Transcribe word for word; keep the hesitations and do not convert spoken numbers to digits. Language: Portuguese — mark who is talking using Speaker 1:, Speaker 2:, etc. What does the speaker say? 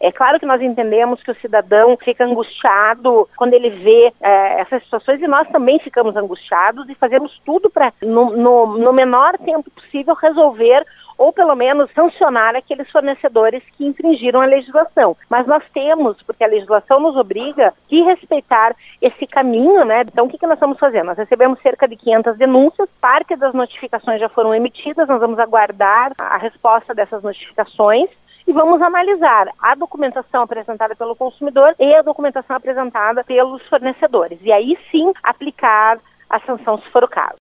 Speaker 1: É claro que nós entendemos que o cidadão fica angustiado quando ele vê é, essas situações, e nós também ficamos angustiados e fazemos tudo para, no, no, no menor tempo possível, resolver ou pelo menos sancionar aqueles fornecedores que infringiram a legislação. Mas nós temos, porque a legislação nos obriga, que respeitar esse caminho, né? Então, o que, que nós estamos fazendo? Nós recebemos cerca de quinhentas denúncias, parte das notificações já foram emitidas, nós vamos aguardar a resposta dessas notificações e vamos analisar a documentação apresentada pelo consumidor e a documentação apresentada pelos fornecedores. E aí sim, aplicar a sanção se for o caso.